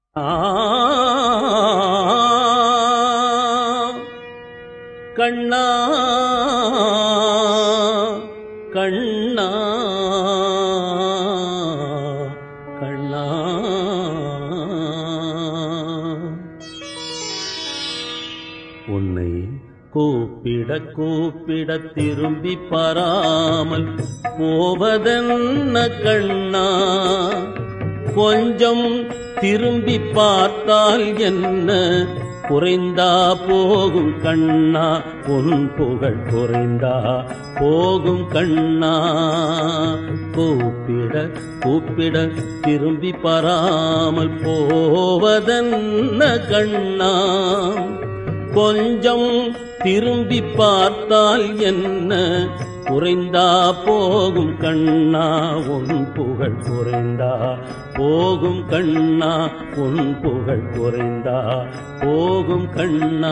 கண்ணா கண்ணா கண்ணா உன்னை கூப்பிட கூப்பிட திரும்பி பாராமல் போவதென்ன கண்ணா, கொஞ்சம் திரும்பி பார்த்தால் என்ன குறைந்தா போகும் கண்ணா, உன் புகழ் குறைந்தா போகும் கண்ணா. கூப்பிட கூப்பிட திரும்பி பாராமல் போவதென்ன கண்ணா, கொஞ்சம் திரும்பி பார்த்தால் என்ன குறைந்தா போகும் கண்ணா, உன் புகழ் குறைந்தா போகும் கண்ணா, உன் புகழ் குறைந்தா போகும் கண்ணா.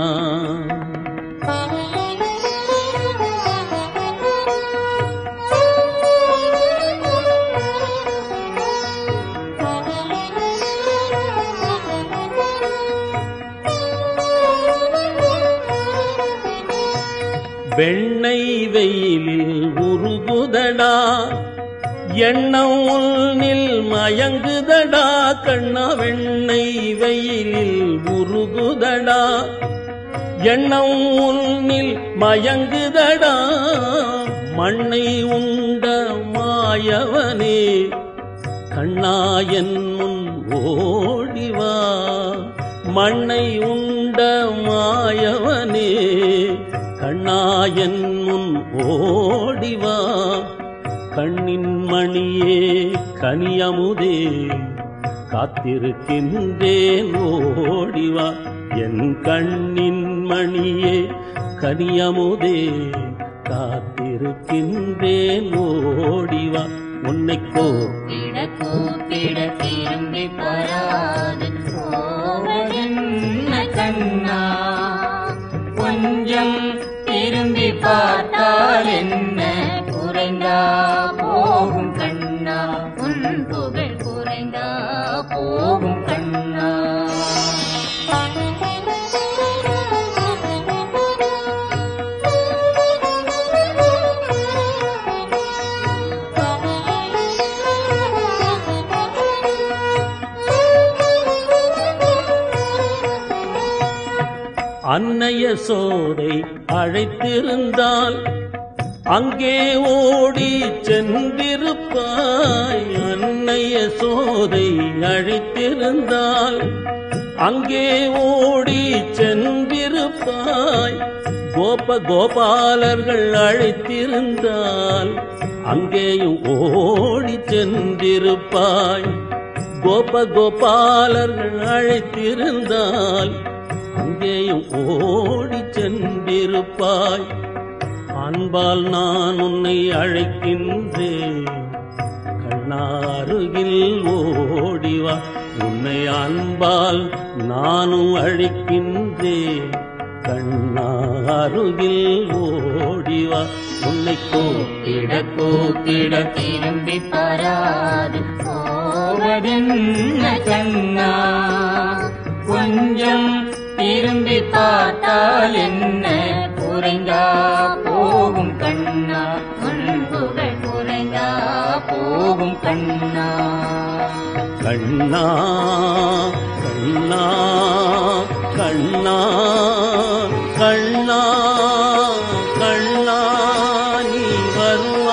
வெண்ணெய் வெயிலில் உருகுதடா, எண்ணம் உன்னில் மயங்குதடா கண்ணா, வெண்ணெய் வெயிலில் உருகுதடா, எண்ணம் உன்னில் மயங்குதடா. மண்ணை உண்ட மாயவனே கண்ணா என் முன் ஓடிவா, மண்ணை உண்ட மாயவனே கண்ணா என் முன் ஓடிவா. கண்ணின் மணியே கனியமுதே காத்திருக்கின்றேன் ஓடிவா, என் கண்ணின் மணியே கனியமுதே காத்திருக்கின்றேன் ஓடிவா. உன்னை கூப்பிட கூப்பிட திரும்பி பாராது போவதென்ன கண்ணா, கொஞ்சம் திரும்பி பார்த்தால் என்ன குறைந்தா போகும் கண்ணா, உன் புகழ் குறைந்தா போகும் கண்ணா. அன்னைய சோதை அழைத்திருந்தால் அங்கே ஓடி சென்றிருப்பாய், அன்னைய சோதை அழைத்திருந்தால் அங்கே ஓடி சென்றிருப்பாய். கோபாலர்கள் அழைத்திருந்தால் அங்கேயும் ஓடி சென்றிருப்பாய். கோபாலர்கள் அழைத்திருந்தால் அங்கேயும் ஓடி சென்றிருப்பாய். அன்பால் நான் உன்னை அழைக்கின்றேன் கண்ணா அருகில் ஓடிவா, உன்னை அன்பால் நானும் அழைக்கின்றேன் கண்ணா அருகில் ஓடிவா. உன்னை கூப்பிட கூப்பிட திரும்பி பாராது போவதென்ன கண்ணா, கொஞ்சம் திரும்பி பார்த்தால் என்ன குறைந்தா போகும் கண்ணா, உன் புகழ் குறைந்தா போகும் கண்ணா. கண்ணா கண்ணா கண்ணா கண்ணா கண்ணா நீ வரும்